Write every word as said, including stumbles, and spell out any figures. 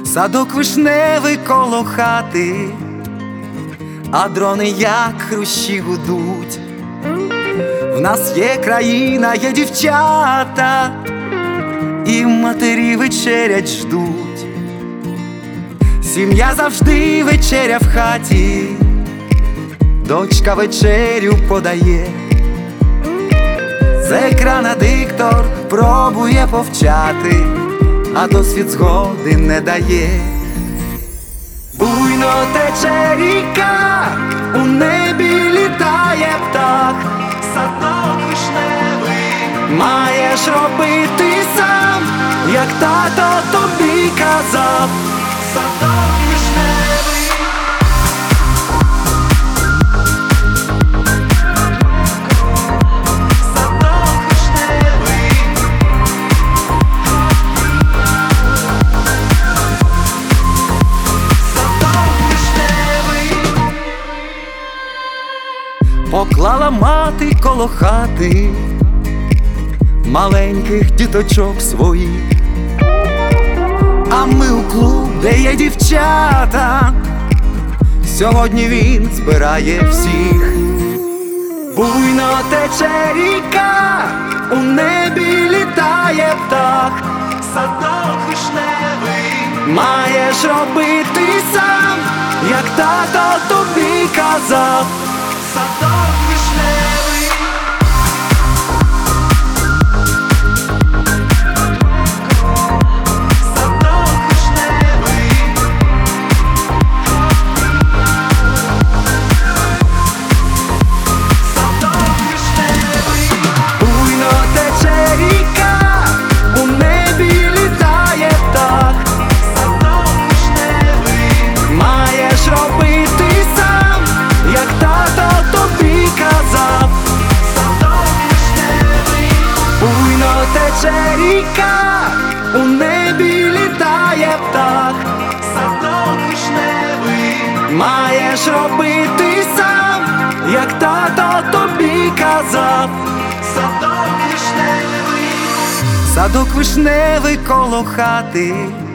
Садок вишневий коло хати, а дрони як хрущі гудуть. В нас є країна, є дівчата, і матері вечерять ждуть. Сім'я завжди вечеря в хаті, дочка вечерю подає. З екрана диктор пробує повчати, а досвід згоди не дає. Буйно тече ріка, у небі літає птах. Садок вишневий маєш робити сам, як тато тобі казав. Садок вишневий. Садок вишневий. Садок вишневий. Поклала мати коло хати маленьких діточок своїх, а ми у клуб, де є дівчата, сьогодні він збирає всіх. Буйно тече ріка, у небі літає птах. Садок вишневий маєш робити сам, як тато тобі казав. Садок вишневий. Садок вишневий. Садок вишневий. Буйно тече ріка, у небі літає птах. Садок вишневий маєш робити сам, як тато тобі казав. Садок вишневий. Буйно тече ріка, у небі літає птах. Садок вишневий маєш робити сам, як тато тобі казав. Садок вишневий. Садок вишневий коло хати,